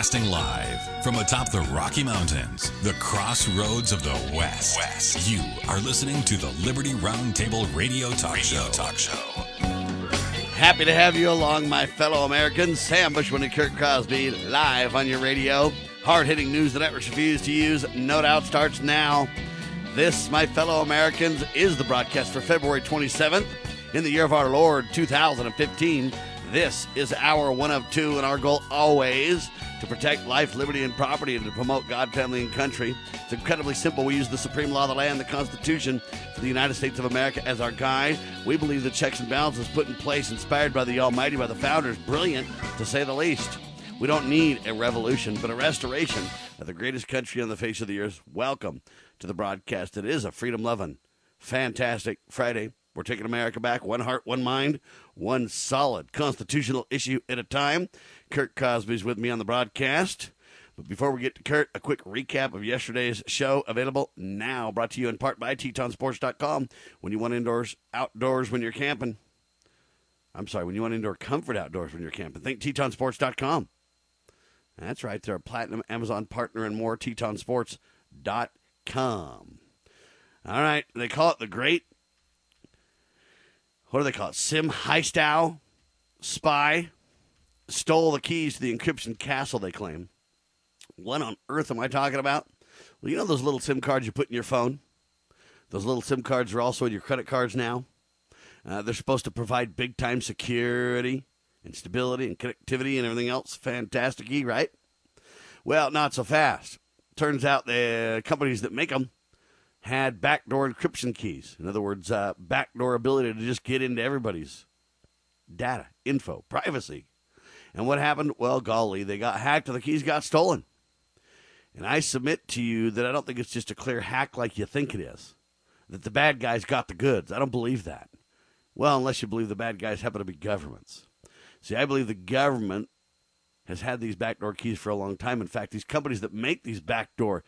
Broadcasting live from atop the Rocky Mountains, the crossroads of the West. You are listening to the Liberty Roundtable Radio Talk Show. Happy to have you along, my fellow Americans. Sam Bushman and Kurt Crosby live on your radio. Hard-hitting news the networks refuse to use, no doubt, starts now. This, my fellow Americans, is the broadcast for February 27th in the year of our Lord, 2015. This is hour 1 of 2, and our goal always to protect life, liberty, and property, and to promote God, family, and country. It's incredibly simple. We use the supreme law of the land, the Constitution for the United States of America, as our guide. We believe the checks and balances put in place, inspired by the Almighty, by the founders, brilliant, to say the least. We don't need a revolution, but a restoration of the greatest country on the face of the earth. Welcome to the broadcast. It is a freedom-loving, fantastic Friday. We're taking America back, one heart, one mind, one solid constitutional issue at a time. Kurt Cosby's with me on the broadcast. But before we get to Kurt, a quick recap of yesterday's show, available now, brought to you in part by TetonSports.com. When you want outdoors when you're camping. When you want indoor comfort outdoors when you're camping, think TetonSports.com. That's right, they're a platinum Amazon partner and more, TetonSports.com. All right, they call it the great... What do they call it? Sim Heistow spy stole the keys to the encryption castle, they claim. What on earth am I talking about? Well, you know those little SIM cards you put in your phone? Those little SIM cards are also in your credit cards now. They're supposed to provide big-time security and stability and connectivity and everything else. Fantastic-y, right? Well, not so fast. Turns out the companies that make them had backdoor encryption keys. In other words, backdoor ability to just get into everybody's data, info, privacy. And what happened? Well, golly, they got hacked and the keys got stolen. And I submit to you that I don't think it's just a clear hack like you think it is, that the bad guys got the goods. I don't believe that. Well, unless you believe the bad guys happen to be governments. See, I believe the government has had these backdoor keys for a long time. In fact, these companies that make these backdoor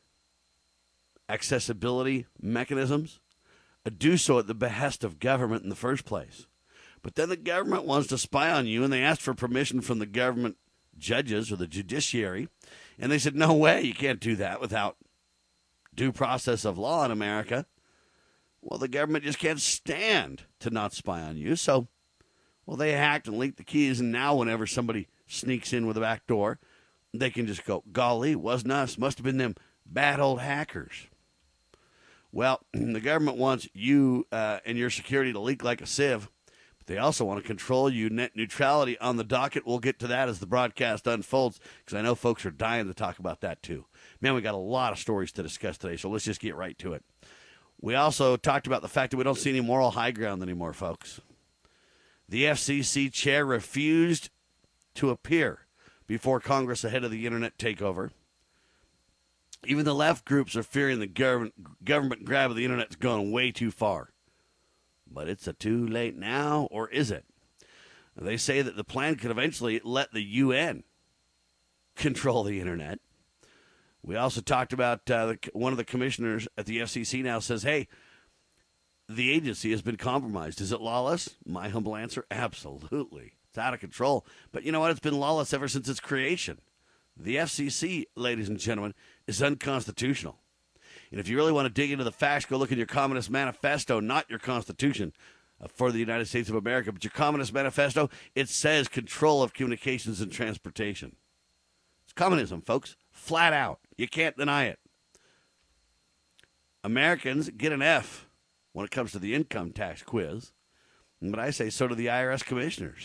accessibility mechanisms do so at the behest of government in the first place. But then the government wants to spy on you, and they asked for permission from the government judges or the judiciary, and they said, no way, you can't do that without due process of law in America. Well, the government just can't stand to not spy on you, so, well, they hacked and leaked the keys, and now whenever somebody sneaks in with a back door, they can just go, golly, it wasn't us, must have been them bad old hackers. Well, the government wants you and your security to leak like a sieve, but they also want to control you. Net neutrality on the docket. We'll get to that as the broadcast unfolds, because I know folks are dying to talk about that too. Man, we got a lot of stories to discuss today, so let's just get right to it. We also talked about the fact that we don't see any moral high ground anymore, folks. The FCC chair refused to appear before Congress ahead of the internet takeover. Even the left groups are fearing the government grab of the internet's gone way too far. But it's too late now, or is it? They say that the plan could eventually let the UN control the internet. We also talked about one of the commissioners at the FCC now says, hey, the agency has been compromised. Is it lawless? My humble answer, absolutely. It's out of control. But you know what? It's been lawless ever since its creation. The FCC, ladies and gentlemen, is unconstitutional. And if you really want to dig into the facts, go look at your Communist Manifesto, not your Constitution for the United States of America, but your Communist Manifesto. It says control of communications and transportation. It's communism, folks, flat out. You can't deny it. Americans get an F when it comes to the income tax quiz. But I say so do the IRS commissioners.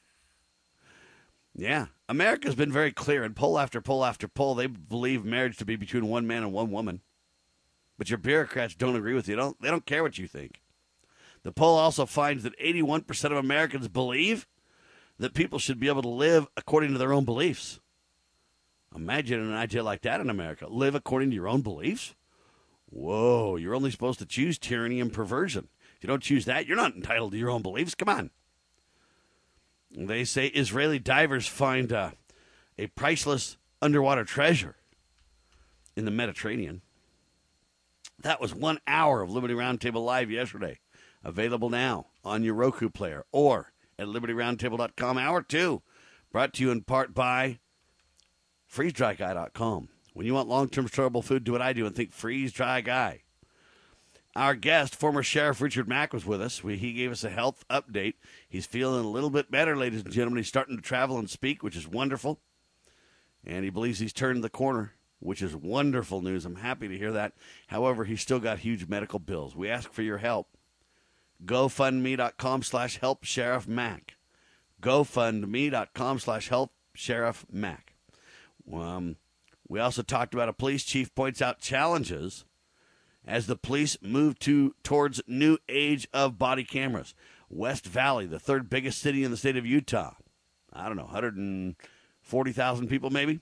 Yeah, America's been very clear in poll after poll after poll. They believe marriage to be between one man and one woman. But your bureaucrats don't agree with you. They don't care what you think. The poll also finds that 81% of Americans believe that people should be able to live according to their own beliefs. Imagine an idea like that in America. Live according to your own beliefs? Whoa, you're only supposed to choose tyranny and perversion. If you don't choose that, you're not entitled to your own beliefs. Come on. They say Israeli divers find a priceless underwater treasure in the Mediterranean. That was 1 hour of Liberty Roundtable Live yesterday. Available now on your Roku player or at LibertyRoundtable.com. Hour 2, brought to you in part by FreezeDryGuy.com. When you want long-term storable food, do what I do and think Freeze Dry Guy. Our guest, former Sheriff Richard Mack, was with us. He gave us a health update. He's feeling a little bit better, ladies and gentlemen. He's starting to travel and speak, which is wonderful. And he believes he's turned the corner, which is wonderful news. I'm happy to hear that. However, he's still got huge medical bills. We ask for your help. GoFundMe.com/help Sheriff Mack. GoFundMe.com/help Sheriff Mack. We also talked about a police chief points out challenges as the police move towards new age of body cameras. West Valley, the third biggest city in the state of Utah. I don't know, 140,000 people maybe?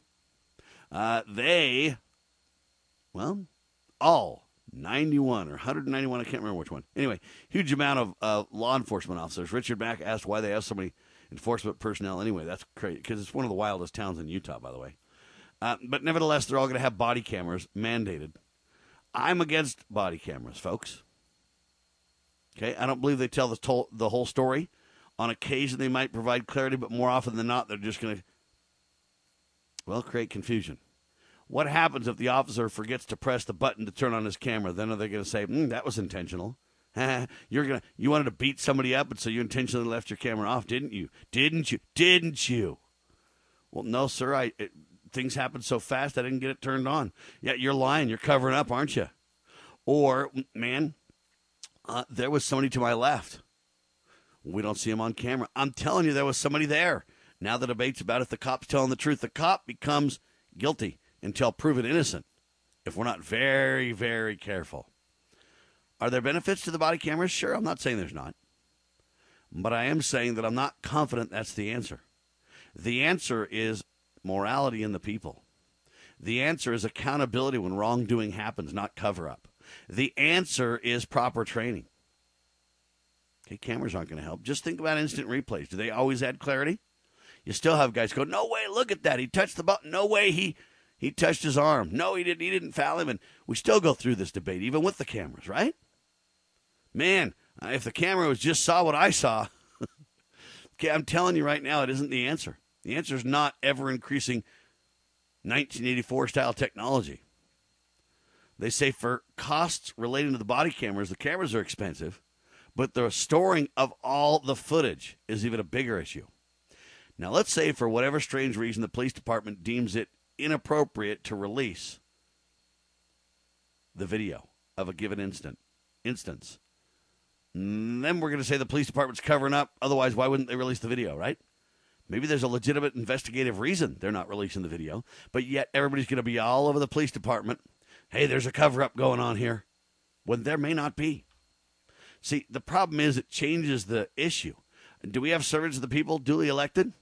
All 91 or 191, I can't remember which one. Anyway, huge amount of law enforcement officers. Richard Mack asked why they have so many enforcement personnel anyway. That's crazy, because it's one of the wildest towns in Utah, by the way. But nevertheless, they're all going to have body cameras mandated. I'm against body cameras, folks. Okay, I don't believe they tell the whole story. On occasion, they might provide clarity, but more often than not, they're just going to, create confusion. What happens if the officer forgets to press the button to turn on his camera? Then are they going to say, that was intentional? You wanted to beat somebody up, and so you intentionally left your camera off, didn't you? Didn't you? Well, no, sir, things happened so fast I didn't get it turned on. Yeah, you're lying. You're covering up, aren't you? Or, there was somebody to my left. We don't see him on camera. I'm telling you, there was somebody there. Now the debate's about if the cop's telling the truth. The cop becomes guilty until proven innocent if we're not very, very careful. Are there benefits to the body cameras? Sure, I'm not saying there's not. But I am saying that I'm not confident that's the answer. The answer is morality in the people. The answer is accountability when wrongdoing happens, not cover-up. The answer is proper training. Okay, cameras aren't going to help. Just think about instant replays. Do they always add clarity? You still have guys go, no way, look at that. He touched the button. No way, he touched his arm. No, he didn't foul him. And we still go through this debate, even with the cameras, right? Man, if the camera just saw what I saw, okay, I'm telling you right now, it isn't the answer. The answer is not ever-increasing 1984-style technology. They say for costs relating to the body cameras, the cameras are expensive, but the storing of all the footage is even a bigger issue. Now, let's say for whatever strange reason the police department deems it inappropriate to release the video of a given instance. Then we're going to say the police department's covering up. Otherwise, why wouldn't they release the video, right? Maybe there's a legitimate investigative reason they're not releasing the video, but yet everybody's going to be all over the police department. Hey, there's a cover-up going on here, when there may not be. See, the problem is it changes the issue. Do we have servants of the people duly elected?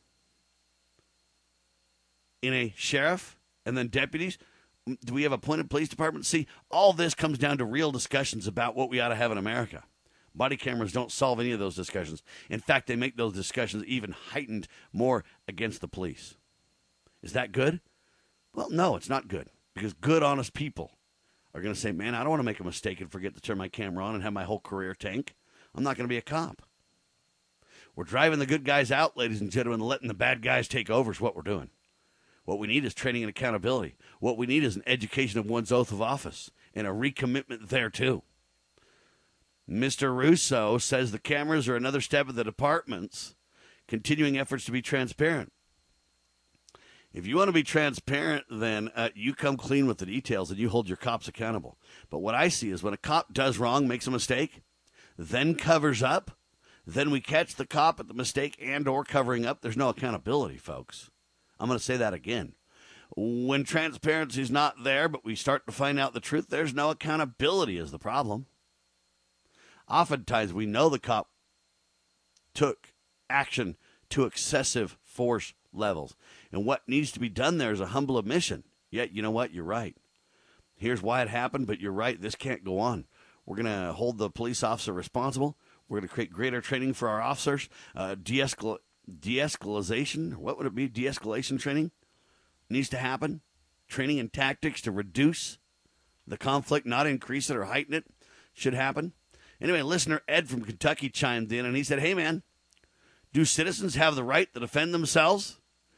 In a sheriff and then deputies? Do we have appointed police departments? See, all this comes down to real discussions about what we ought to have in America. Body cameras don't solve any of those discussions. In fact, they make those discussions even heightened more against the police. Is that good? Well, no, it's not good. Because good, honest people are going to say, man, I don't want to make a mistake and forget to turn my camera on and have my whole career tank. I'm not going to be a cop. We're driving the good guys out, ladies and gentlemen, and letting the bad guys take over is what we're doing. What we need is training and accountability. What we need is an education of one's oath of office and a recommitment thereto. Mr. Russo says the cameras are another step of the department's continuing efforts to be transparent. If you want to be transparent, then you come clean with the details and you hold your cops accountable. But what I see is when a cop does wrong, makes a mistake, then covers up, then we catch the cop at the mistake and or covering up, there's no accountability, folks. I'm going to say that again. When transparency is not there, but we start to find out the truth, there's no accountability is the problem. Oftentimes, we know the cop took action to excessive force levels. And what needs to be done there is a humble admission. Yet, you know what? You're right. Here's why it happened, but you're right. This can't go on. We're going to hold the police officer responsible. We're going to create greater training for our officers. De-escalation, what would it be? De-escalation training needs to happen. Training and tactics to reduce the conflict, not increase it or heighten it, should happen. Anyway, listener Ed from Kentucky chimed in, and he said, hey, man, do citizens have the right to defend themselves?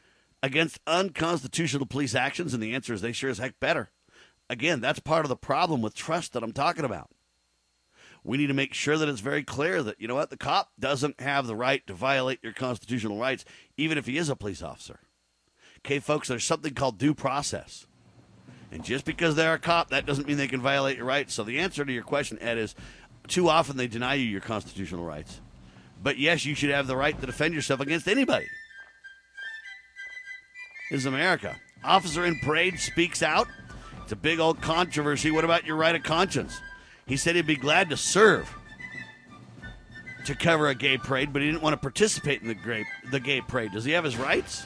against unconstitutional police actions? And the answer is they sure as heck better. Again, that's part of the problem with trust that I'm talking about. We need to make sure that it's very clear that, you know what, the cop doesn't have the right to violate your constitutional rights, even if he is a police officer. Okay, folks, there's something called due process. And just because they're a cop, that doesn't mean they can violate your rights. So the answer to your question, Ed, is too often they deny you your constitutional rights. But yes, you should have the right to defend yourself against anybody. This is America. Officer in parade speaks out. It's a big old controversy. What about your right of conscience? He said he'd be glad to serve to cover a gay parade, but he didn't want to participate in the gay parade. Does he have his rights?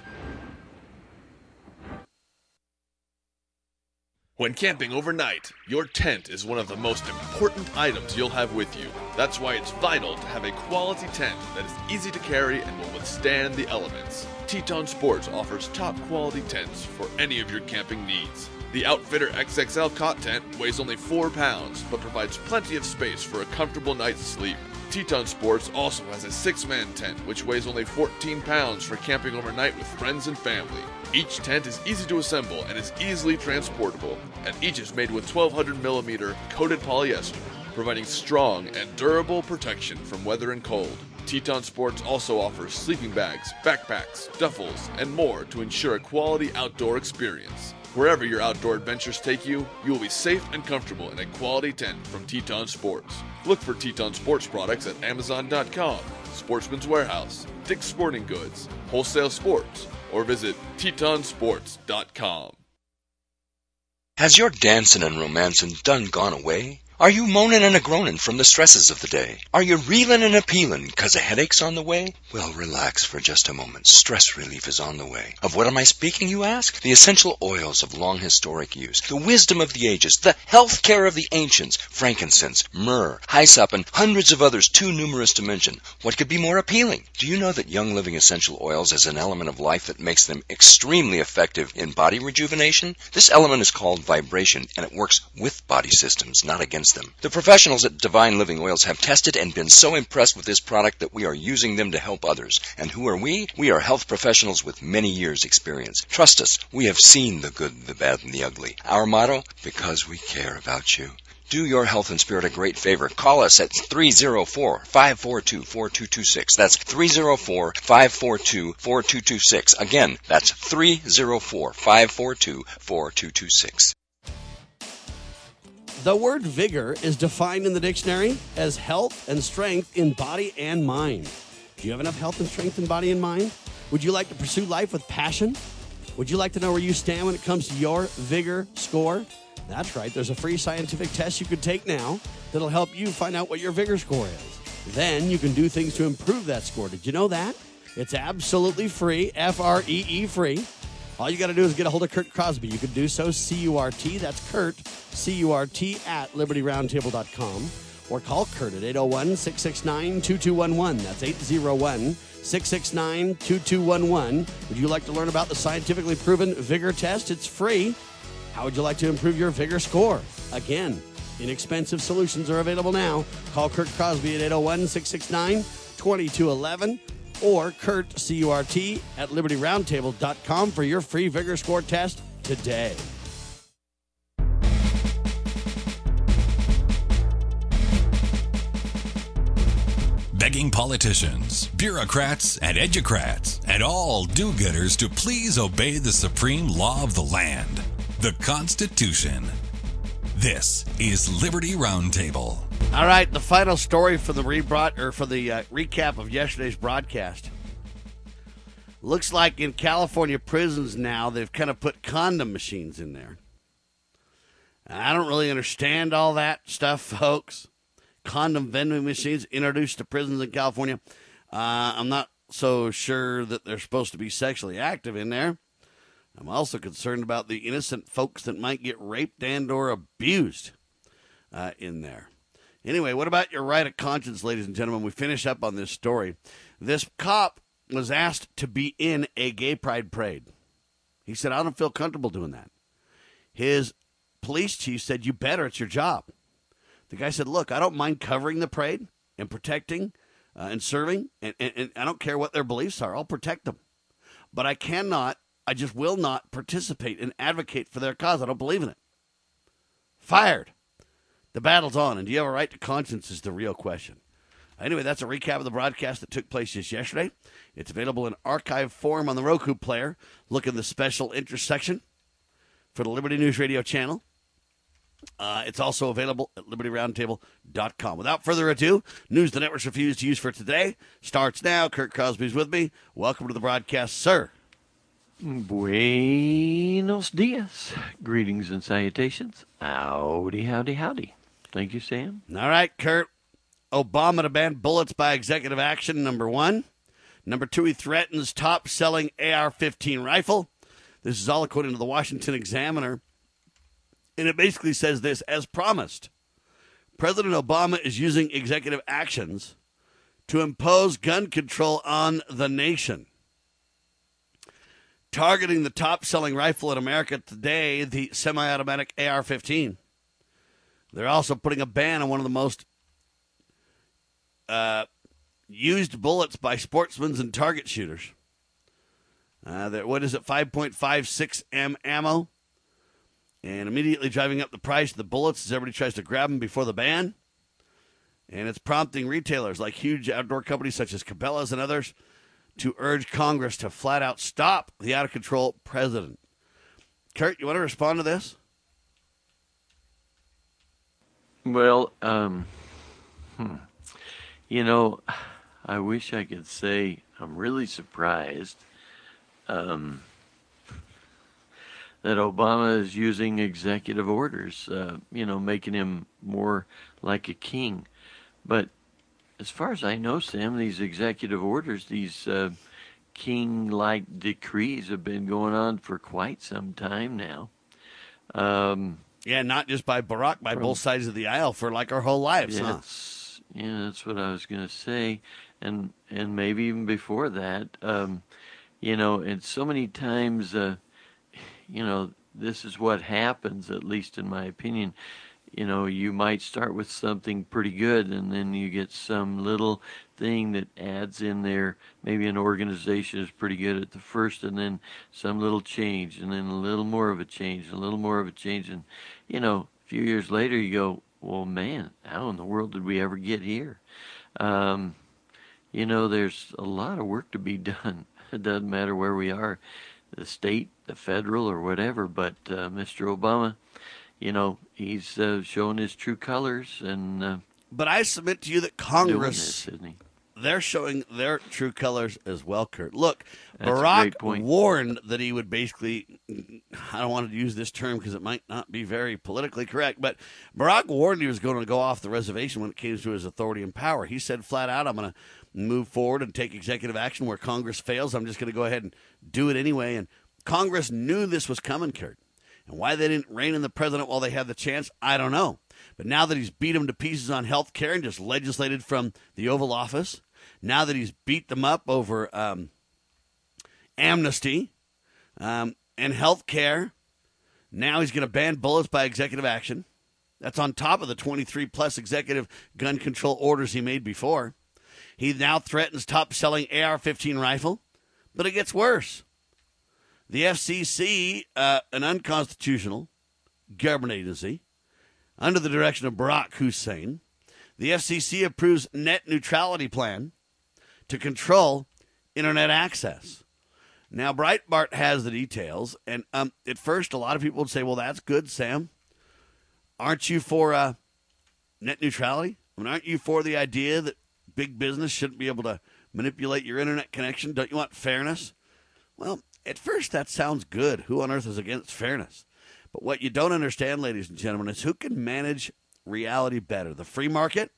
When camping overnight, your tent is one of the most important items you'll have with you. That's why it's vital to have a quality tent that is easy to carry and will withstand the elements. Teton Sports offers top quality tents for any of your camping needs. The Outfitter XXL cot tent weighs only 4 pounds, but provides plenty of space for a comfortable night's sleep. Teton Sports also has a 6-man tent, which weighs only 14 pounds for camping overnight with friends and family. Each tent is easy to assemble and is easily transportable, and each is made with 1200mm coated polyester, providing strong and durable protection from weather and cold. Teton Sports also offers sleeping bags, backpacks, duffels, and more to ensure a quality outdoor experience. Wherever your outdoor adventures take you, you will be safe and comfortable in a quality tent from Teton Sports. Look for Teton Sports products at Amazon.com, Sportsman's Warehouse, Dick's Sporting Goods, Wholesale Sports, or visit TetonSports.com. Has your dancing and romancing done gone away? Are you moaning and a-groaning from the stresses of the day? Are you reeling and appealing 'cause a headache's on the way? Well, relax for just a moment. Stress relief is on the way. Of what am I speaking, you ask? The essential oils of long historic use, the wisdom of the ages, the health care of the ancients, frankincense, myrrh, hyssop, and hundreds of others too numerous to mention. What could be more appealing? Do you know that Young Living essential oils is an element of life that makes them extremely effective in body rejuvenation? This element is called vibration, and it works with body systems, not against them. The professionals at Divine Living Oils have tested and been so impressed with this product that we are using them to help others. And who are we? We are health professionals with many years' experience. Trust us, we have seen the good, the bad, and the ugly. Our motto? Because we care about you. Do your health and spirit a great favor. Call us at 304-542-4226. That's 304-542-4226. Again, that's 304-542-4226. The word vigor is defined in the dictionary as health and strength in body and mind. Do you have enough health and strength in body and mind? Would you like to pursue life with passion? Would you like to know where you stand when it comes to your vigor score? That's right. There's a free scientific test you can take now that'll help you find out what your vigor score is. Then you can do things to improve that score. Did you know that? It's absolutely free, Free, free. All you got to do is get a hold of Kurt Crosby. You can do so, C-U-R-T, that's Kurt, C-U-R-T, at LibertyRoundtable.com. Or call Kurt at 801-669-2211. That's 801-669-2211. Would you like to learn about the scientifically proven vigor test? It's free. How would you like to improve your vigor score? Again, inexpensive solutions are available now. Call Kurt Crosby at 801-669-2211. Or Kurt, C-U-R-T, at LibertyRoundtable.com for your free vigor score test today. Begging politicians, bureaucrats, and educrats, and all do-gooders to please obey the supreme law of the land, the Constitution. This is Liberty Roundtable. All right, the final story for the recap of yesterday's broadcast. Looks like in California prisons now, they've kind of put condom machines in there. I don't really understand all that stuff, folks. Condom vending machines introduced to prisons in California. I'm not so sure that they're supposed to be sexually active in there. I'm also concerned about the innocent folks that might get raped and or abused in there. Anyway, what about your right of conscience, ladies and gentlemen? We finish up on this story. This cop was asked to be in a gay pride parade. He said, I don't feel comfortable doing that. His police chief said, you better, it's your job. The guy said, look, I don't mind covering the parade and protecting and serving, and I don't care what their beliefs are. I'll protect them. But I cannot I just will not participate and advocate for their cause. I don't believe in it. Fired. The battle's on, and do you have a right to conscience is the real question. Anyway, that's a recap of the broadcast that took place just yesterday. It's available in archive form on the Roku player. Look in the special interest section for the Liberty News Radio channel. It's also available at libertyroundtable.com. Without further ado, news the networks refuse to use for today starts now. Kurt Crosby's with me. Welcome to the broadcast, sir. Buenos dias. Greetings and salutations. Howdy, howdy, howdy. Thank you, Sam. All right, Kurt. Obama to ban bullets by executive action, number one. Number two, he threatens top-selling AR-15 rifle. This is all according to the Washington Examiner. And it basically says this, as promised, President Obama is using executive actions to impose gun control on the nation. Targeting the top-selling rifle in America today, the semi-automatic AR-15. They're also putting a ban on one of the most used bullets by sportsmen and target shooters. What is it, 5.56 M ammo? And immediately driving up the price of the bullets as everybody tries to grab them before the ban. And it's prompting retailers like huge outdoor companies such as Cabela's and others to urge Congress to flat out stop the out-of-control president. Kurt, you want to respond to this? Well, you know, I wish I could say I'm really surprised that Obama is using executive orders, making him more like a king. But as far as I know, Sam, these executive orders, these king-like decrees have been going on for quite some time now. Yeah, not just by Barack, by both sides of the aisle for like our whole lives, huh? Yeah, that's what I was going to say. And maybe even before that, and so many times, this is what happens, at least in my opinion. You might start with something pretty good, and then you get some little thing that adds in there. Maybe an organization is pretty good at the first, and then some little change, and then a little more of a change, a little more of a change. And, a few years later, you go, well, man, how in the world did we ever get here? There's a lot of work to be done. It doesn't matter where we are, the state, the federal, or whatever. But Mr. Obama, he's showing his true colors. But I submit to you that Congress, they're showing their true colors as well, Kurt. Look, That's Barack warned that he would basically, I don't want to use this term because it might not be very politically correct, but Barack warned he was going to go off the reservation when it came to his authority and power. He said flat out, I'm going to move forward and take executive action where Congress fails. I'm just going to go ahead and do it anyway. And Congress knew this was coming, Kurt. And why they didn't rein in the president while they had the chance, I don't know. But now that he's beat them to pieces on health care and just legislated from the Oval Office, now that he's beat them up over amnesty and health care, now he's going to ban bullets by executive action. That's on top of the 23-plus executive gun control orders he made before. He now threatens top-selling AR-15 rifle. But it gets worse. The FCC, an unconstitutional government agency, under the direction of Barack Hussein, the FCC approves net neutrality plan to control Internet access. Now, Breitbart has the details, and at first a lot of people would say, well, that's good, Sam. Aren't you for net neutrality? I mean, aren't you for the idea that big business shouldn't be able to manipulate your Internet connection? Don't you want fairness? Well, at first that sounds good. Who on earth is against fairness? But what you don't understand, ladies and gentlemen, is who can manage reality better, the free market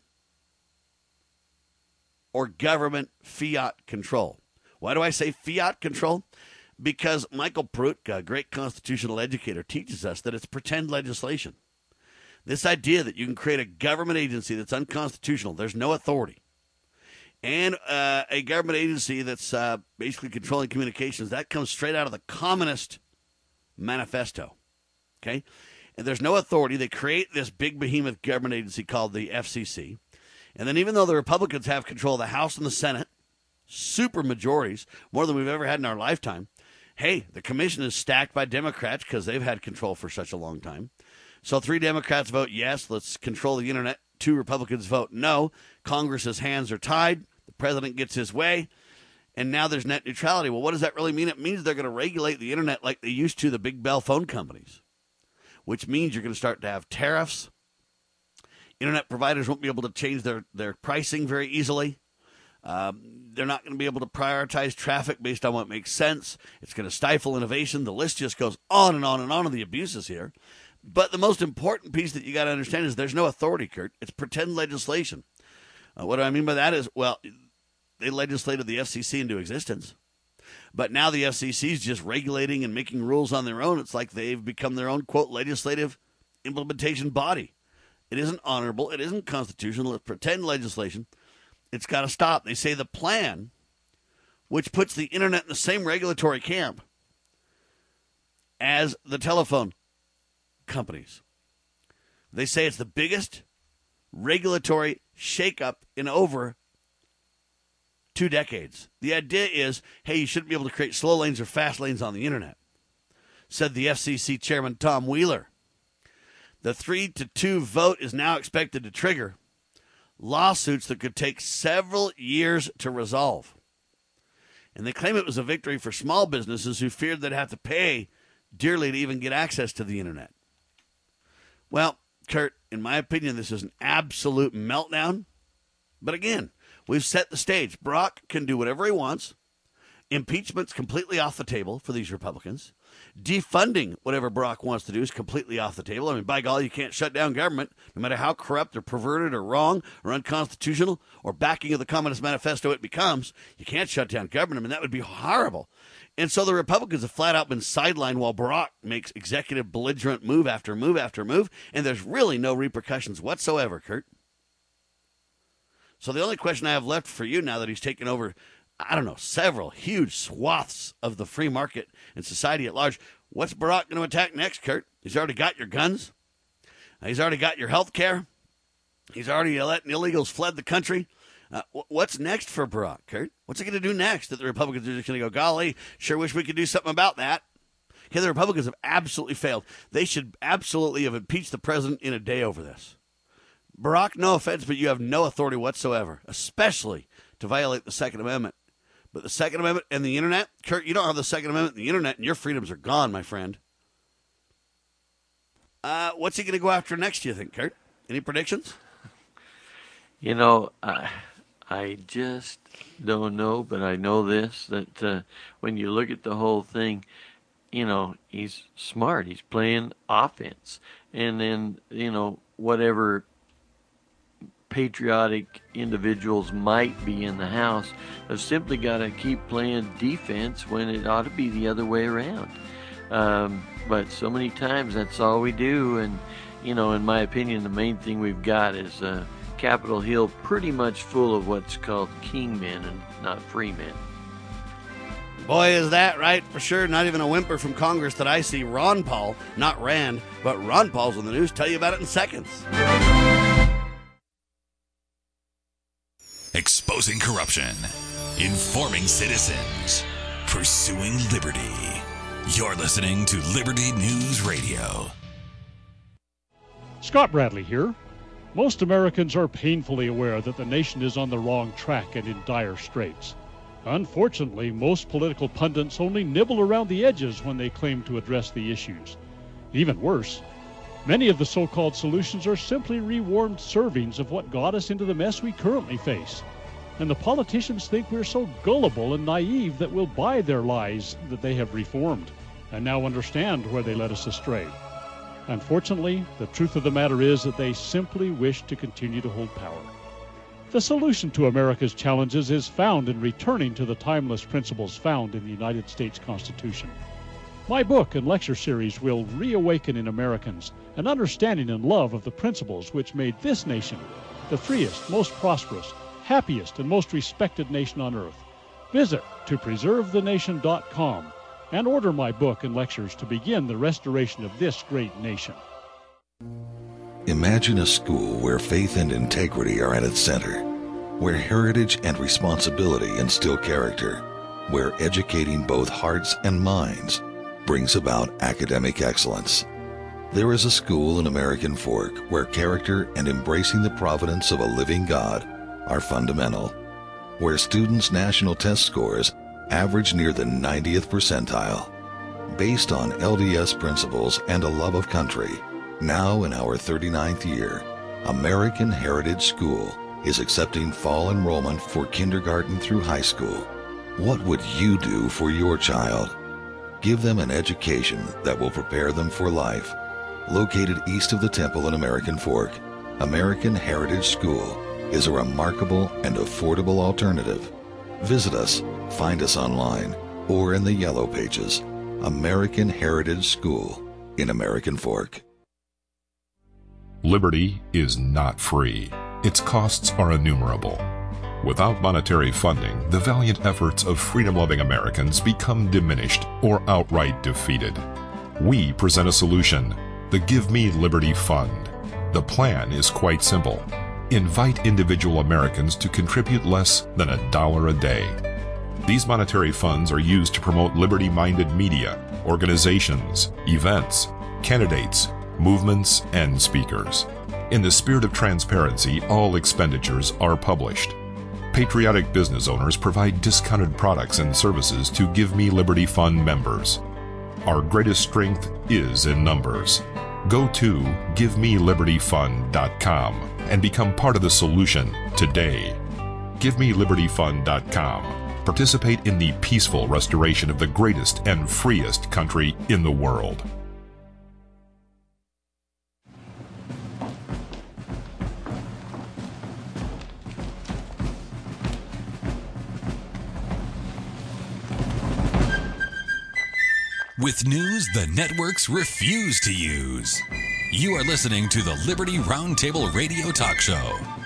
or government fiat control? Why do I say fiat control? Because Michael Pruitt, a great constitutional educator, teaches us that it's pretend legislation. This idea that you can create a government agency that's unconstitutional, there's no authority, and a government agency that's basically controlling communications, that comes straight out of the Communist Manifesto. Okay? And there's no authority. They create this big behemoth government agency called the FCC. And then even though the Republicans have control of the House and the Senate, super majorities, more than we've ever had in our lifetime, hey, the commission is stacked by Democrats because they've had control for such a long time. So 3 Democrats vote yes, let's control the internet. 2 Republicans vote no. Congress's hands are tied. The president gets his way. And now there's net neutrality. Well, what does that really mean? It means they're going to regulate the internet like they used to the big bell phone companies, which means you're going to start to have tariffs. Internet providers won't be able to change their pricing very easily. They're not going to be able to prioritize traffic based on what makes sense. It's going to stifle innovation. The list just goes on and on and on of the abuses here. But the most important piece that you got to understand is there's no authority, Kurt. It's pretend legislation. What do I mean by that is, well, they legislated the FCC into existence. But now the FCC is just regulating and making rules on their own. It's like they've become their own, quote, legislative implementation body. It isn't honorable. It isn't constitutional. It's pretend legislation. It's got to stop. They say the plan, which puts the internet in the same regulatory camp as the telephone companies. They say it's the biggest regulatory shakeup in over 2 decades. The idea is, hey, you shouldn't be able to create slow lanes or fast lanes on the internet, said the FCC chairman Tom Wheeler. The 3-2 vote is now expected to trigger lawsuits that could take several years to resolve. And they claim it was a victory for small businesses who feared they'd have to pay dearly to even get access to the internet. Well, Kurt, in my opinion, this is an absolute meltdown. But again, we've set the stage. Brock can do whatever he wants. Impeachment's completely off the table for these Republicans. Defunding whatever Brock wants to do is completely off the table. I mean, by golly, you can't shut down government, no matter how corrupt or perverted or wrong or unconstitutional or backing of the Communist Manifesto it becomes. You can't shut down government. I mean, that would be horrible. And so the Republicans have flat out been sidelined while Brock makes executive belligerent move after move after move, and there's really no repercussions whatsoever, Kurt. So the only question I have left for you now that he's taken over, I don't know, several huge swaths of the free market and society at large, what's Barack going to attack next, Kurt? He's already got your guns. He's already got your health care. He's already letting illegals fled the country. What's next for Barack, Kurt? What's he going to do next that the Republicans are just going to go, golly, sure wish we could do something about that? Okay, the Republicans have absolutely failed. They should absolutely have impeached the president in a day over this. Barack, no offense, but you have no authority whatsoever, especially to violate the Second Amendment. But the Second Amendment and the internet, Kurt, you don't have the Second Amendment and the internet, and your freedoms are gone, my friend. What's he going to go after next, do you think, Kurt? Any predictions? You know, I just don't know, but I know this, that when you look at the whole thing, you know, he's smart. He's playing offense. And then, you know, whatever patriotic individuals might be in the House have simply got to keep playing defense when it ought to be the other way around. But so many times that's all we do. And, you know, in my opinion, the main thing we've got is Capitol Hill pretty much full of what's called king men and not free men. Boy, is that right, for sure. Not even a whimper from Congress that I see. Ron Paul, not Rand, but Ron Paul's on the news. Tell you about it in seconds. Exposing corruption, informing citizens, pursuing liberty. You're listening to Liberty News Radio. Scott Bradley here. Most Americans are painfully aware that the nation is on the wrong track and in dire straits. Unfortunately, most political pundits only nibble around the edges when they claim to address the issues. Even worse, many of the so-called solutions are simply rewarmed servings of what got us into the mess we currently face. And the politicians think we're so gullible and naive that we'll buy their lies that they have reformed and now understand where they led us astray. Unfortunately, the truth of the matter is that they simply wish to continue to hold power. The solution to America's challenges is found in returning to the timeless principles found in the United States Constitution. My book and lecture series will reawaken in Americans an understanding and love of the principles which made this nation the freest, most prosperous, happiest, and most respected nation on earth. Visit topreservethenation.com and order my book and lectures to begin the restoration of this great nation. Imagine a school where faith and integrity are at its center, where heritage and responsibility instill character, where educating both hearts and minds brings about academic excellence. There is a school in American Fork where character and embracing the providence of a living God are fundamental, where students' national test scores average near the 90th percentile. Based on LDS principles and a love of country, now in our 39th year, American Heritage School is accepting fall enrollment for kindergarten through high school. What would you do for your child? Give them an education that will prepare them for life. Located east of the temple in American Fork, American Heritage School is a remarkable and affordable alternative. Visit us, find us online, or in the Yellow Pages. American Heritage School in American Fork. Liberty is not free. Its costs are innumerable. Without monetary funding, the valiant efforts of freedom-loving Americans become diminished or outright defeated. We present a solution, the Give Me Liberty Fund. The plan is quite simple. Invite individual Americans to contribute less than $1 a day. These monetary funds are used to promote liberty-minded media, organizations, events, candidates, movements, and speakers. In the spirit of transparency, all expenditures are published. Patriotic business owners provide discounted products and services to Give Me Liberty Fund members. Our greatest strength is in numbers. Go to GiveMeLibertyFund.com and become part of the solution today. GiveMeLibertyFund.com. Participate in the peaceful restoration of the greatest and freest country in the world. With news the networks refuse to use. You are listening to the Liberty Roundtable Radio Talk Show.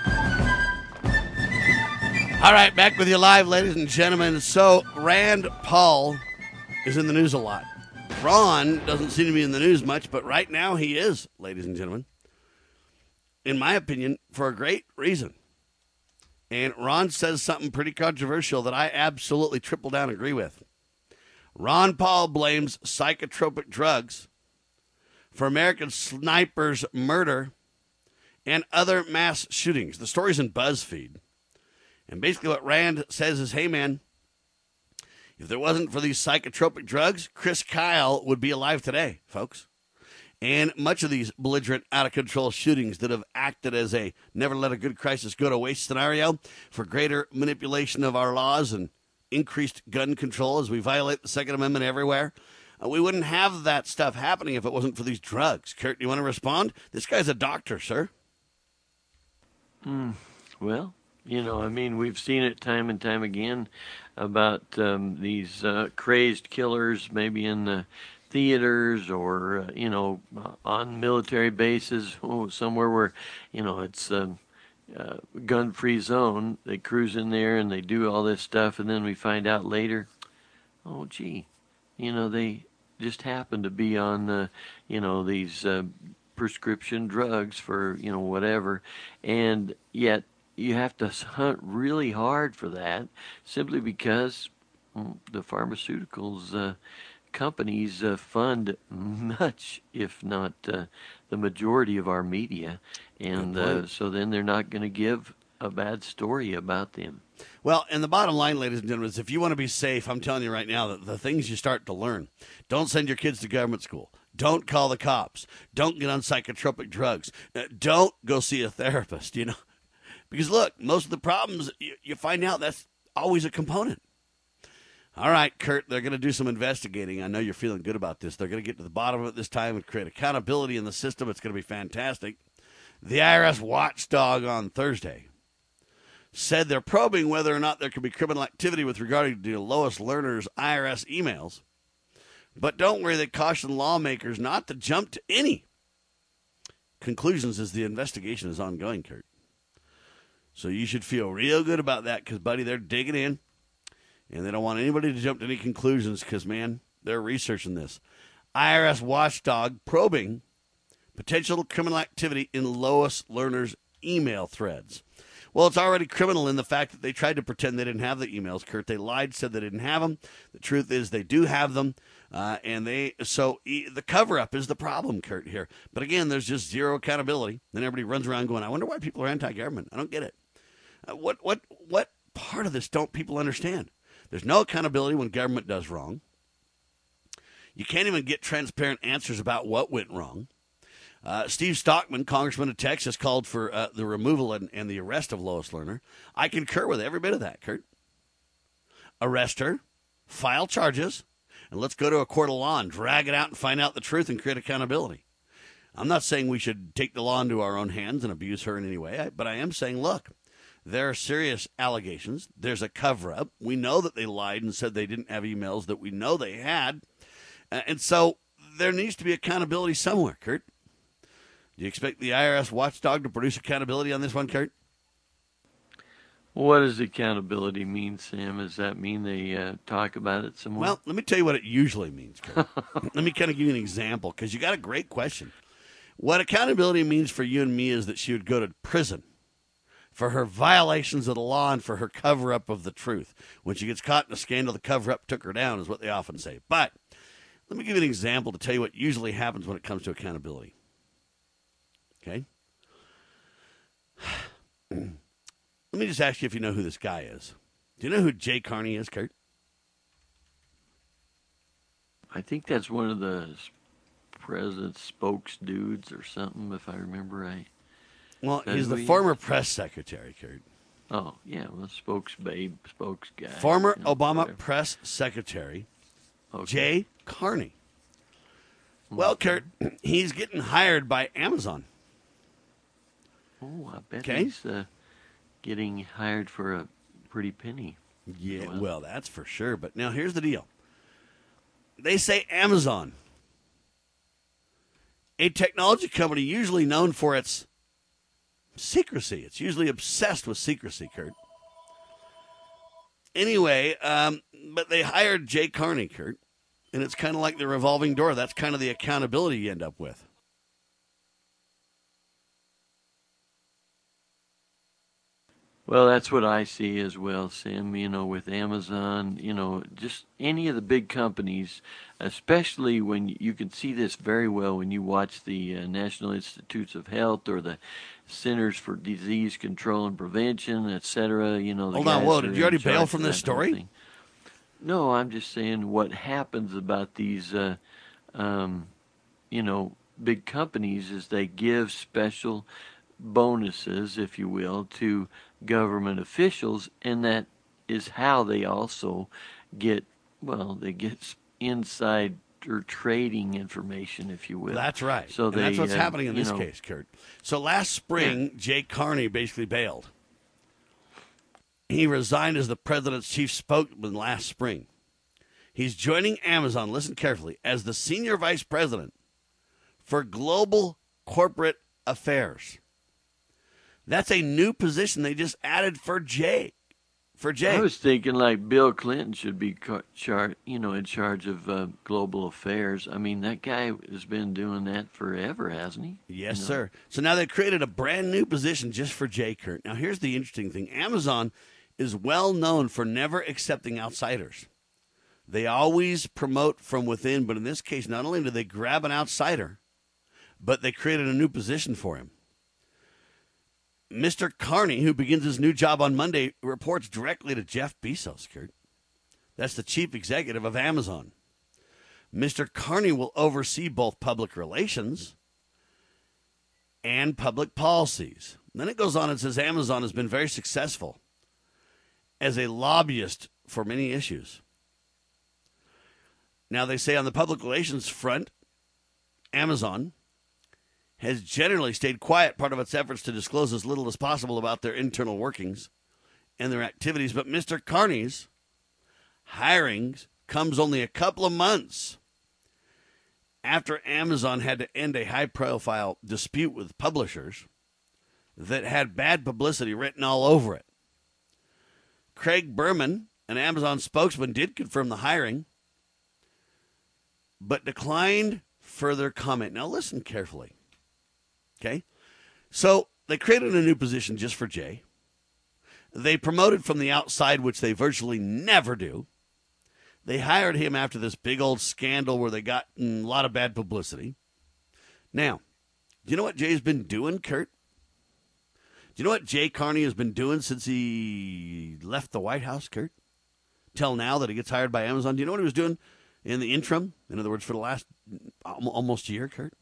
All right, back with you live, ladies and gentlemen. So, Rand Paul is in the news a lot. Ron doesn't seem to be in the news much, but right now he is, ladies and gentlemen. In my opinion, for a great reason. And Ron says something pretty controversial that I absolutely triple down agree with. Ron Paul blames psychotropic drugs for American snipers' murder and other mass shootings. The story's in BuzzFeed. And basically what Rand says is, hey, man, if there wasn't for these psychotropic drugs, Chris Kyle would be alive today, folks. And much of these belligerent, out-of-control shootings that have acted as a never let a good crisis go to waste scenario for greater manipulation of our laws and increased gun control as we violate the Second Amendment everywhere. We wouldn't have that stuff happening if it wasn't for these drugs. Kurt, do you want to respond? This guy's a doctor, sir. Well, we've seen it time and time again about these crazed killers, maybe in the theaters or, on military bases, somewhere where, it's gun-free zone. They cruise in there and they do all this stuff, and then we find out later, they just happen to be on, these prescription drugs for, whatever, and yet you have to hunt really hard for that simply because the pharmaceuticals companies fund much, if not the majority of our media, and so then they're not going to give a bad story about them. Well, and the bottom line, ladies and gentlemen, is if you want to be safe, I'm telling you right now that the things you start to learn, don't send your kids to government school. Don't call the cops. Don't get on psychotropic drugs. Don't go see a therapist, Because, look, most of the problems, you find out that's always a component. All right, Kurt, they're going to do some investigating. I know you're feeling good about this. They're going to get to the bottom of it this time and create accountability in the system. It's going to be fantastic. The IRS watchdog on Thursday said they're probing whether or not there could be criminal activity with regard to Lois Lerner's IRS emails. But don't worry, they caution lawmakers not to jump to any conclusions as the investigation is ongoing, Kurt. So you should feel real good about that because, buddy, they're digging in. And they don't want anybody to jump to any conclusions because, man, they're researching this. IRS watchdog probing potential criminal activity in Lois Lerner's email threads. Well, it's already criminal in the fact that they tried to pretend they didn't have the emails, Kurt. They lied, said they didn't have them. The truth is they do have them. The cover-up is the problem, Kurt, here. But again, there's just zero accountability. Then everybody runs around going, I wonder why people are anti-government. I don't get it. What part of this don't people understand? There's no accountability when government does wrong. You can't even get transparent answers about what went wrong. Steve Stockman, Congressman of Texas, called for the removal and the arrest of Lois Lerner. I concur with every bit of that, Kurt. Arrest her, file charges, and let's go to a court of law and drag it out and find out the truth and create accountability. I'm not saying we should take the law into our own hands and abuse her in any way, but I am saying, look, there are serious allegations. There's a cover-up. We know that they lied and said they didn't have emails that we know they had. And so there needs to be accountability somewhere, Kurt. Do you expect the IRS watchdog to produce accountability on this one, Kurt? What does accountability mean, Sam? Does that mean they talk about it some more? Well, let me tell you what it usually means, Kurt. Let me kind of give you an example, because you got a great question. What accountability means for you and me is that she would go to prison for her violations of the law and for her cover-up of the truth. When she gets caught in a scandal, the cover-up took her down, is what they often say. But let me give you an example to tell you what usually happens when it comes to accountability. Okay? Let me just ask you if you know who this guy is. Do you know who Jay Carney is, Kurt? I think that's one of the president's spokes dudes or something, if I remember right. Well, he's the former press secretary, Kurt. Oh, yeah, well, spokes guy. Former Obama press secretary, Okay. Jay Carney. Well, Kurt, he's getting hired by Amazon. Oh, I bet Okay. he's getting hired for a pretty penny. Yeah, well, that's for sure. But now here's the deal. They say Amazon, a technology company usually known for its secrecy. It's usually obsessed with secrecy, Kurt. Anyway, but they hired Jay Carney, Kurt, and it's kind of like the revolving door. That's kind of the accountability you end up with. Well, that's what I see as well, Sam. With Amazon, just any of the big companies, especially when you can see this very well when you watch the National Institutes of Health or the Centers for Disease Control and Prevention, et cetera. Hold on, whoa, did you already bail from this story? No, I'm just saying what happens about these, big companies is they give special bonuses, if you will, to government officials, and that is how they also get inside or trading information, if you will. That's right. So that's what's happening in this case, Kurt. So last spring, Jay Carney basically bailed. He resigned as the president's chief spokesman last spring. He's joining Amazon, listen carefully, as the senior vice president for global corporate affairs. That's a new position they just added for Jay. I was thinking like Bill Clinton should be in charge of global affairs. I mean, that guy has been doing that forever, hasn't he? Yes, sir. So now they created a brand new position just for Jay, Kurt. Now, here's the interesting thing. Amazon is well known for never accepting outsiders. They always promote from within, but in this case, not only did they grab an outsider, but they created a new position for him. Mr. Carney, who begins his new job on Monday, reports directly to Jeff Bezos, Kurt. That's the chief executive of Amazon. Mr. Carney will oversee both public relations and public policies. And then it goes on and says Amazon has been very successful as a lobbyist for many issues. Now, they say on the public relations front, Amazon has generally stayed quiet, part of its efforts to disclose as little as possible about their internal workings and their activities. But Mr. Carney's hiring comes only a couple of months after Amazon had to end a high-profile dispute with publishers that had bad publicity written all over it. Craig Berman, an Amazon spokesman, did confirm the hiring, but declined further comment. Now, listen carefully. Okay, so they created a new position just for Jay. They promoted from the outside, which they virtually never do. They hired him after this big old scandal where they got a lot of bad publicity. Now, do you know what Jay's been doing, Kurt? Do you know what Jay Carney has been doing since he left the White House, Kurt? Till now that he gets hired by Amazon. Do you know what he was doing in the interim? In other words, for the last almost year, Kurt?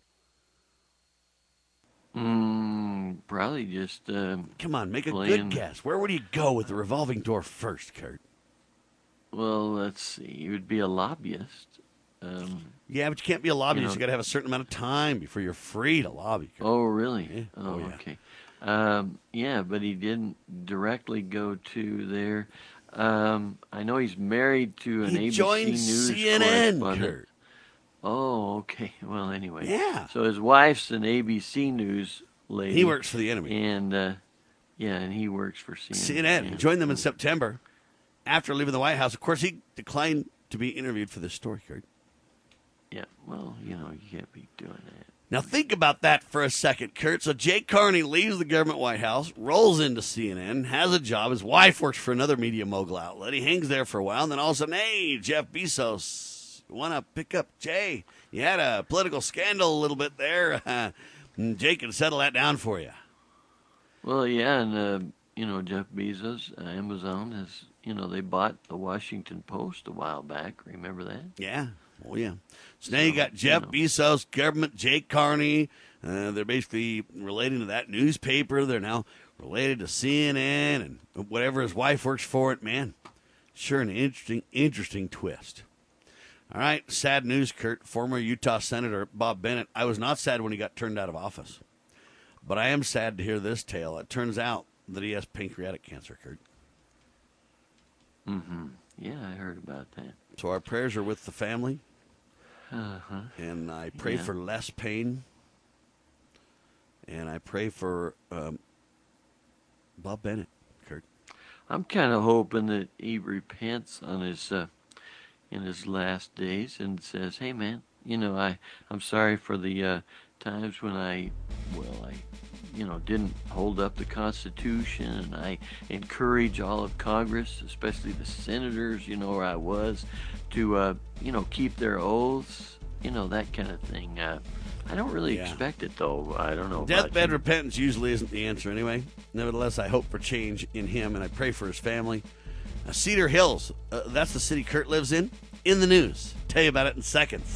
Probably just come on, make a good guess. Where would he go with the revolving door first, Kurt? Well, let's see. He would be a lobbyist. Yeah, but you can't be a lobbyist. You got to have a certain amount of time before you're free to lobby, Kurt. Oh, really? Yeah. Oh, yeah. Okay. Yeah, but he didn't directly go to there. I know he's married to an ABC joined News CNN, correspondent. Kurt. Oh, okay. Well, anyway. Yeah. So his wife's an ABC News lady. He works for the enemy. And, and he works for CNN. CNN. Yeah. Joined them in September. After leaving the White House, of course, he declined to be interviewed for this story, Kurt. Yeah, well, you can't be doing that. Now, think about that for a second, Kurt. So Jay Carney leaves the government White House, rolls into CNN, has a job. His wife works for another media mogul outlet. He hangs there for a while, and then all of a sudden, hey, Jeff Bezos, you want to pick up Jay? You had a political scandal a little bit there. Jay can settle that down for you. Well, yeah, and, Jeff Bezos, Amazon has, they bought the Washington Post a while back. Remember that? Yeah. Oh, yeah. So now you got Jeff Bezos, government, Jay Carney. They're basically relating to that newspaper. They're now related to CNN and whatever his wife works for it. Man, sure an interesting twist. All right, sad news, Kurt. Former Utah Senator Bob Bennett. I was not sad when he got turned out of office. But I am sad to hear this tale. It turns out that he has pancreatic cancer, Kurt. Mm-hmm. Yeah, I heard about that. So our prayers are with the family. Uh-huh. And I pray for less pain. And I pray for Bob Bennett, Kurt. I'm kind of hoping that he repents on his in his last days and says, "Hey, man, I'm sorry for the times when I didn't hold up the Constitution, and I encourage all of Congress, especially the senators, where I was, to, keep their oaths, that kind of thing. I don't really expect it, though. I don't know. Deathbed repentance usually isn't the answer anyway. Nevertheless, I hope for change in him, and I pray for his family. Cedar Hills, that's the city Kurt lives in the news. Tell you about it in seconds.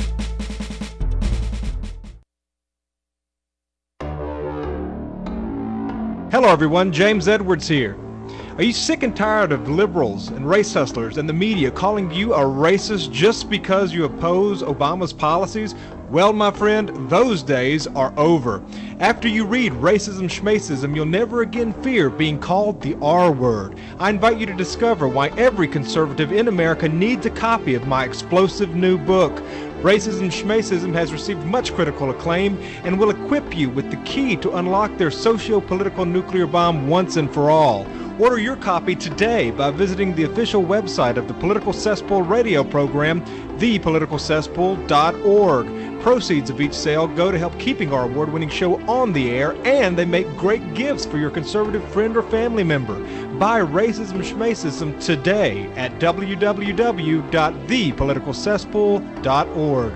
Hello everyone, James Edwards here. Are you sick and tired of liberals and race hustlers and the media calling you a racist just because you oppose Obama's policies? Well, my friend, those days are over. After you read Racism Schmacism, you'll never again fear being called the R word. I invite you to discover why every conservative in America needs a copy of my explosive new book. Racism Schmacism has received much critical acclaim and will equip you with the key to unlock their socio-political nuclear bomb once and for all. Order your copy today by visiting the official website of the Political Cesspool radio program, thepoliticalcesspool.org. Proceeds of each sale go to help keeping our award-winning show on the air, and they make great gifts for your conservative friend or family member. Buy Racism Schmacism today at www.thepoliticalcesspool.org.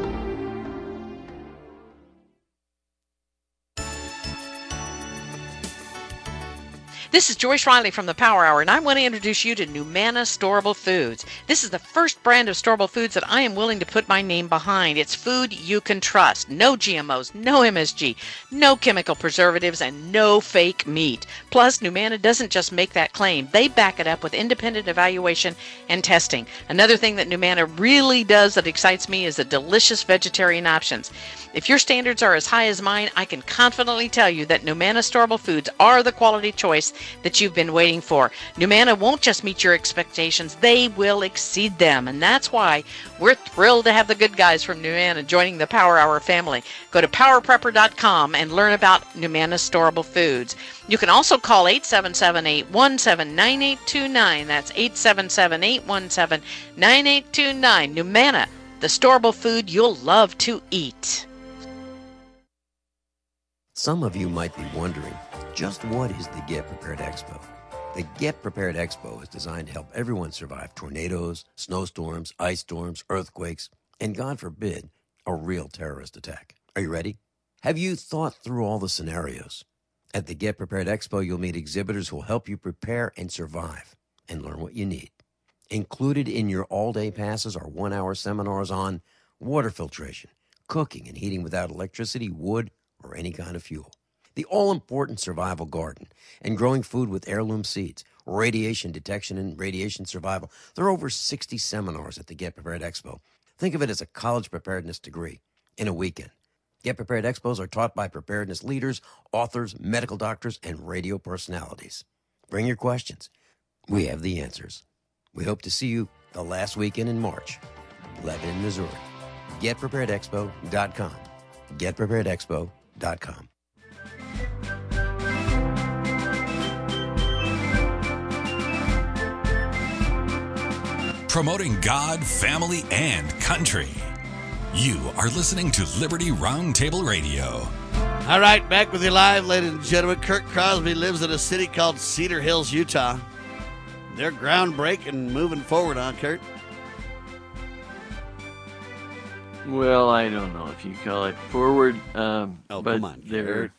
This is Joyce Riley from the Power Hour, and I want to introduce you to Numana Storable Foods. This is the first brand of storable foods that I am willing to put my name behind. It's food you can trust. No GMOs, no MSG, no chemical preservatives, and no fake meat. Plus, Numana doesn't just make that claim. They back it up with independent evaluation and testing. Another thing that Numana really does that excites me is the delicious vegetarian options. If your standards are as high as mine, I can confidently tell you that Numana Storable Foods are the quality choice that you've been waiting for. Numana won't just meet your expectations, they will exceed them. And that's why we're thrilled to have the good guys from Numana joining the Power Hour family. Go to powerprepper.com and learn about Numana Storable Foods. You can also call 877-817-9829. That's 877-817-9829. Numana, the storable food you'll love to eat. Some of you might be wondering, just what is the Get Prepared Expo? The Get Prepared Expo is designed to help everyone survive tornadoes, snowstorms, ice storms, earthquakes, and God forbid, a real terrorist attack. Are you ready? Have you thought through all the scenarios? At the Get Prepared Expo, you'll meet exhibitors who will help you prepare and survive and learn what you need. Included in your all-day passes are 1-hour seminars on water filtration, cooking and heating without electricity, wood, or any kind of fuel, the all-important survival garden, and growing food with heirloom seeds, radiation detection and radiation survival. There are over 60 seminars at the Get Prepared Expo. Think of it as a college preparedness degree in a weekend. Get Prepared Expos are taught by preparedness leaders, authors, medical doctors, and radio personalities. Bring your questions. We have the answers. We hope to see you the last weekend in March. Lebanon, Missouri. GetPreparedExpo.com. GetPreparedExpo.com. Promoting God, family, and country. You are listening to Liberty Roundtable Radio. All right, back with you live, ladies and gentlemen. Kurt Crosby lives in a city called Cedar Hills, Utah. They're groundbreaking, moving forward, huh, Kurt? Well, I don't know if you call it forward. But come on, they're,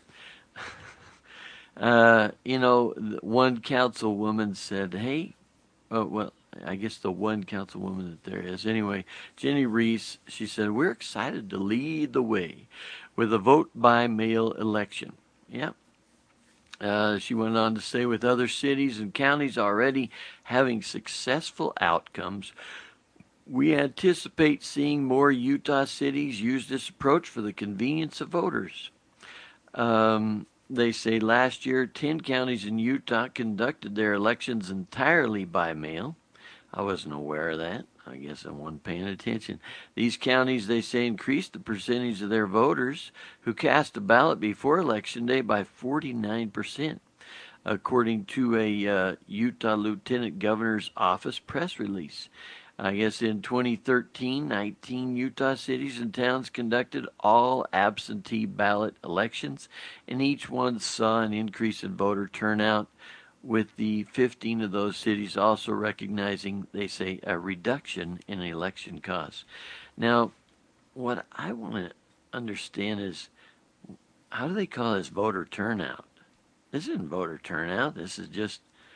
one councilwoman said, hey, I guess the one councilwoman that there is. Anyway, Jenny Reese, she said, we're excited to lead the way with a vote-by-mail election. Yep. She went on to say, with other cities and counties already having successful outcomes, we anticipate seeing more Utah cities use this approach for the convenience of voters. They say last year, 10 counties in Utah conducted their elections entirely by mail. I wasn't aware of that. I guess I wasn't paying attention. These counties, they say, increased the percentage of their voters who cast a ballot before Election Day by 49%, according to a Utah Lieutenant Governor's Office press release. I guess in 2013, 19 Utah cities and towns conducted all absentee ballot elections, and each one saw an increase in voter turnout, with the 15 of those cities also recognizing, they say, a reduction in election costs. Now, what I want to understand is, how do they call this voter turnout? This isn't voter turnout. This is just,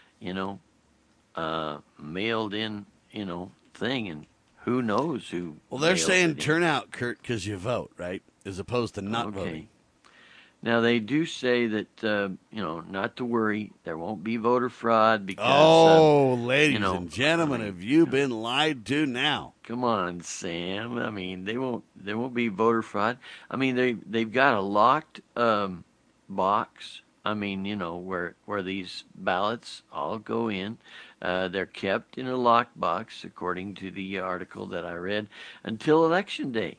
mailed in, thing, and who knows who. Well, they're saying turnout, Kurt, because you vote, right? As opposed to not voting. Now, they do say that, not to worry, there won't be voter fraud because... ladies and gentlemen, have you been lied to now? Come on, Sam. I mean, there won't be voter fraud. I mean, they've got a locked box, where these ballots all go in. They're kept in a locked box, according to the article that I read, until Election Day.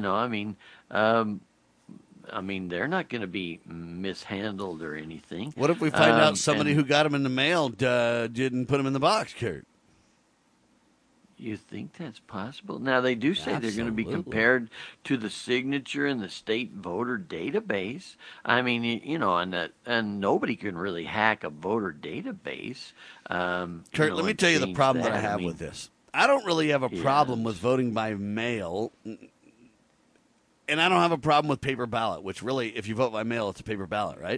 They're not going to be mishandled or anything. What if we find out somebody who got them in the mail didn't put them in the box, Kurt? You think that's possible? Now, they do say they're going to be compared to the signature in the state voter database. And nobody can really hack a voter database. Kurt, let me tell you the problem that I have with this. I don't really have a problem with voting by mail. And I don't have a problem with paper ballot, which really, if you vote by mail, it's a paper ballot, right?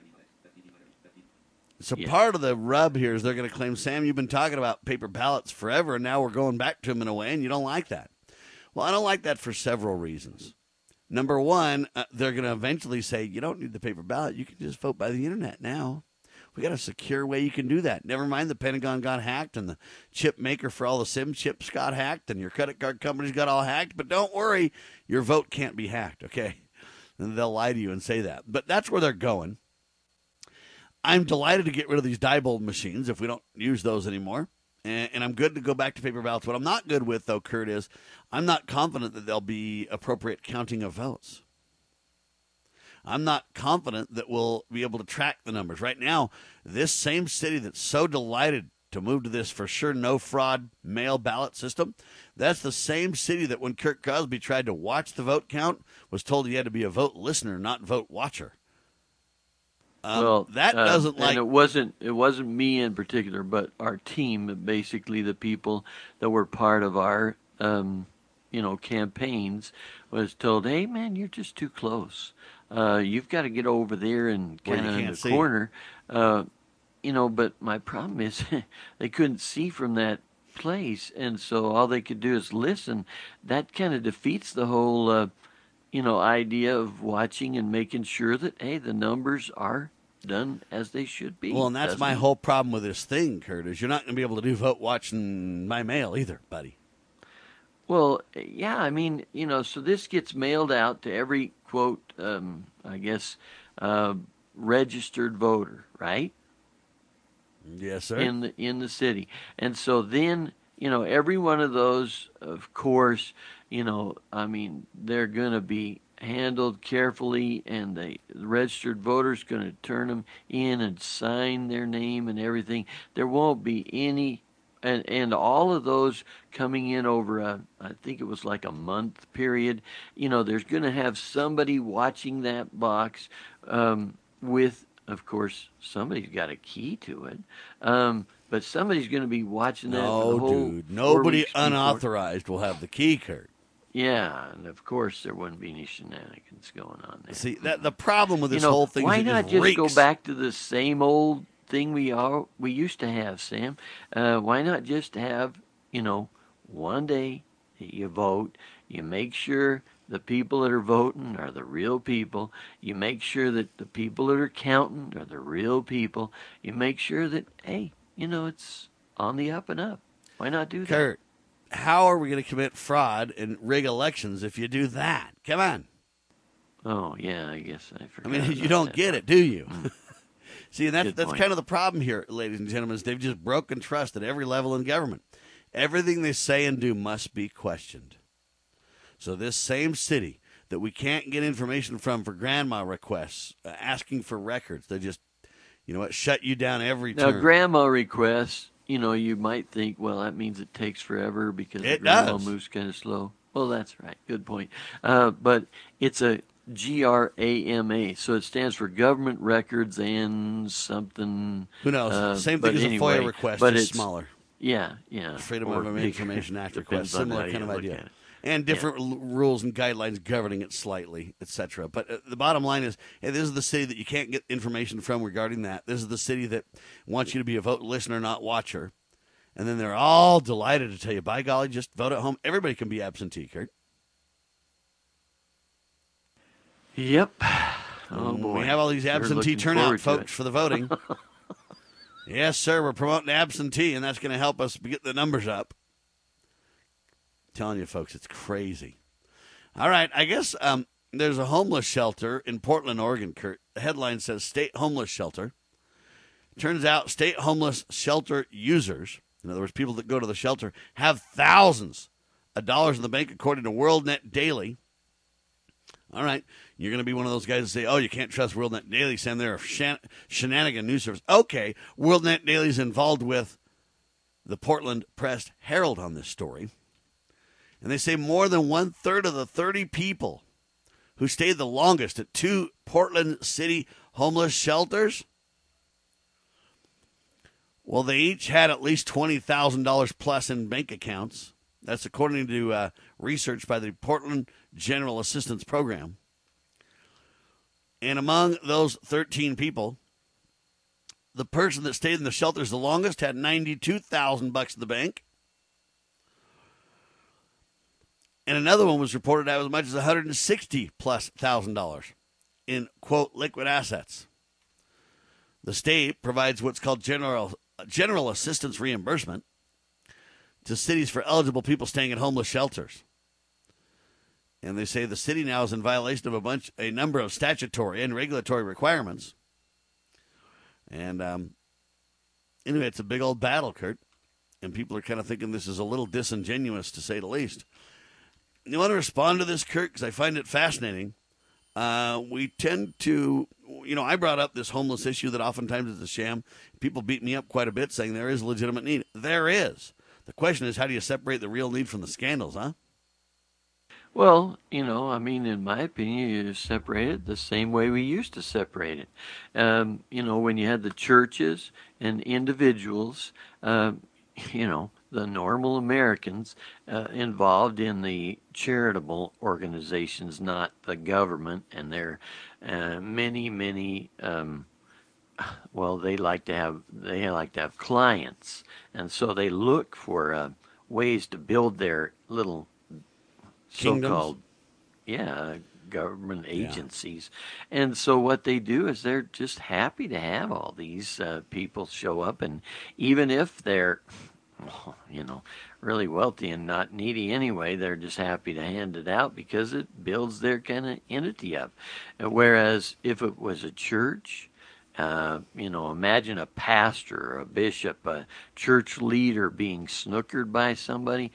So part of the rub here is they're going to claim, Sam, you've been talking about paper ballots forever, and now we're going back to them in a way, and you don't like that. Well, I don't like that for several reasons. Number one, they're going to eventually say, you don't need the paper ballot. You can just vote by the internet now. We got a secure way you can do that. Never mind the Pentagon got hacked and the chip maker for all the SIM chips got hacked and your credit card companies got all hacked. But don't worry, your vote can't be hacked, okay? And they'll lie to you and say that. But that's where they're going. I'm delighted to get rid of these Diebold machines if we don't use those anymore. And I'm good to go back to paper ballots. What I'm not good with, though, Kurt, is I'm not confident that there'll be appropriate counting of votes. I'm not confident that we'll be able to track the numbers. Right now, this same city that's so delighted to move to this for sure no fraud mail ballot system, that's the same city that when Kurt Crosby tried to watch the vote count was told he had to be a vote listener, not vote watcher. Well, that doesn't and it wasn't me in particular, but our team, basically the people that were part of our campaigns, was told, "Hey, man, you're just too close. You've got to get over there and kind of in the corner." But my problem is they couldn't see from that place, and so all they could do is listen. That kind of defeats the whole idea of watching and making sure that, hey, the numbers are done as they should be. Well, and that's my whole problem with this thing, Kurt, is you're not going to be able to do vote watching by mail either, buddy. Well, yeah, I mean, so this gets mailed out to every, quote, registered voter, right? Yes, sir. In the city. And so then, every one of those, of course, they're going to be handled carefully, and the registered voter's going to turn them in and sign their name and everything. There won't be any, and all of those coming in over I think it was like a month period. There's going to have somebody watching that box with, of course, somebody's got a key to it. But somebody's going to be watching that. No, dude. Nobody unauthorized will have the key, Kurt. Yeah, and of course there wouldn't be any shenanigans going on there. See, the problem with this whole thing why is not just go back to the same old thing we used to have, Sam? Why not just have, one day that you vote, you make sure the people that are voting are the real people. You make sure that the people that are counting are the real people. You make sure that, hey, it's on the up and up. Why not do that? Kurt, how are we going to commit fraud and rig elections if you do that? Come on. Oh, yeah, I guess I forgot. I mean, you don't get it, do you? See, and that's point. kind of the problem here, ladies and gentlemen, is they've just broken trust at every level in government. Everything they say and do must be questioned. So this same city that we can't get information from for grandma requests, asking for records, they just, shut you down every turn. Now, grandma requests, you might think, well, that means it takes forever because grandma moves kind of slow. Well, that's right. Good point. But it's a GRAMA, so it stands for Government Records and something. Who knows? Same thing as a FOIA request, but just it's smaller. Yeah. Freedom of Information Act request, similar kind of idea. And different rules and guidelines governing it slightly, etc. But the bottom line is, hey, this is the city that you can't get information from regarding that. This is the city that wants you to be a vote listener, not watcher. And then they're all delighted to tell you, by golly, just vote at home. Everybody can be absentee, Kurt. Yep. Oh, boy. We have all these absentee turnout folks for the voting. Yes, sir, we're promoting absentee, and that's going to help us get the numbers up. Telling you, folks, it's crazy. All right, I guess there's a homeless shelter in Portland, Oregon, Kurt. The headline says state homeless shelter. Turns out state homeless shelter users, in other words, people that go to the shelter, have thousands of dollars in the bank, according to WorldNet Daily. All right, you're going to be one of those guys that say, oh, you can't trust WorldNet Daily, Sam. They're a shenanigan news service. Okay, WorldNet Daily's involved with the Portland Press-Herald on this story. And they say more than 1/3 of the 30 people who stayed the longest at 2 Portland City homeless shelters, well, they each had at least $20,000 plus in bank accounts. That's according to research by the Portland General Assistance Program. And among those 13 people, the person that stayed in the shelters the longest had $92,000 in the bank. And another one was reported to have as much as $160,000+ in, quote, liquid assets. The state provides what's called general assistance reimbursement to cities for eligible people staying at homeless shelters. And they say the city now is in violation of a number of statutory and regulatory requirements. And anyway, it's a big old battle, Kurt. And people are kind of thinking this is a little disingenuous, to say the least. You want to respond to this, Kurt, because I find it fascinating. We tend to, I brought up this homeless issue that oftentimes is a sham. People beat me up quite a bit saying there is a legitimate need. There is. The question is, how do you separate the real need from the scandals, huh? Well, in my opinion, you separate it the same way we used to separate it. When you had the churches and individuals, the normal Americans involved in the charitable organizations, not the government, and there are many. They like to have clients, and so they look for ways to build their little so-called government agencies. And so what they do is they're just happy to have all these people show up, and even if they're really wealthy and not needy anyway, they're just happy to hand it out because it builds their kind of entity up. Whereas if it was a church, imagine a pastor or a bishop, a church leader being snookered by somebody.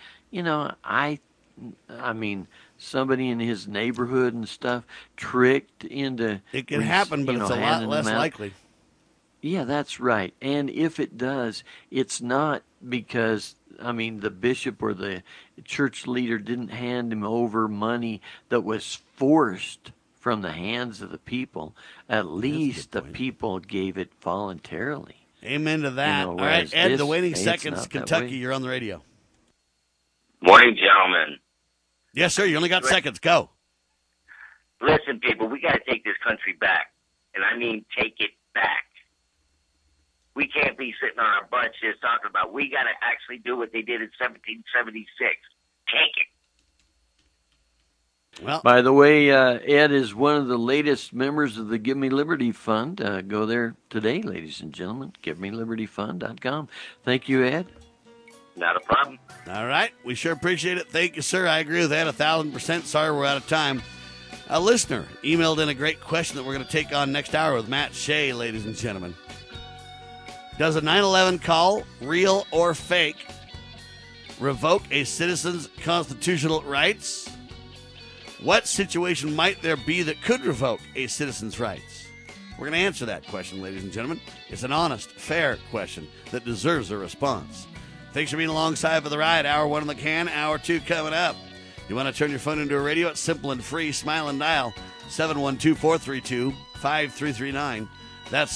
I mean, somebody in his neighborhood and stuff tricked into... It can happen, but it's a lot less likely. Yeah, that's right. And if it does, it's not because, the bishop or the church leader didn't hand him over money that was forced from the hands of the people. At least the people gave it voluntarily. Amen to that. All right, Ed, the waiting seconds, Kentucky, you're on the radio. Morning, gentlemen. Yes, sir. You only got seconds. Go. Listen, people, we got to take this country back. And I mean take it back. We can't be sitting on our butts just talking about we got to actually do what they did in 1776. Take it. Well, by the way, Ed is one of the latest members of the Give Me Liberty Fund. Go there today, ladies and gentlemen. GiveMeLibertyFund.com. Thank you, Ed. Not a problem. All right. We sure appreciate it. Thank you, sir. I agree with that 1,000%. Sorry we're out of time. A listener emailed in a great question that we're going to take on next hour with Matt Shea, ladies and gentlemen. Does a 9/11 call, real or fake, revoke a citizen's constitutional rights? What situation might there be that could revoke a citizen's rights? We're going to answer that question, ladies and gentlemen. It's an honest, fair question that deserves a response. Thanks for being alongside for the ride. Hour 1 in the can, hour 2 coming up. You want to turn your phone into a radio? It's simple and free. Smile and dial 712-432-5339. That's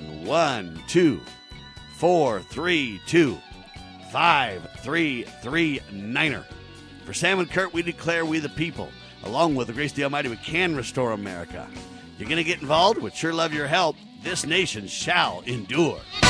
712-432-5339. For Sam and Kurt, we declare we the people. Along with the grace of the Almighty, we can restore America. You're going to get involved? We'd sure love your help. This nation shall endure.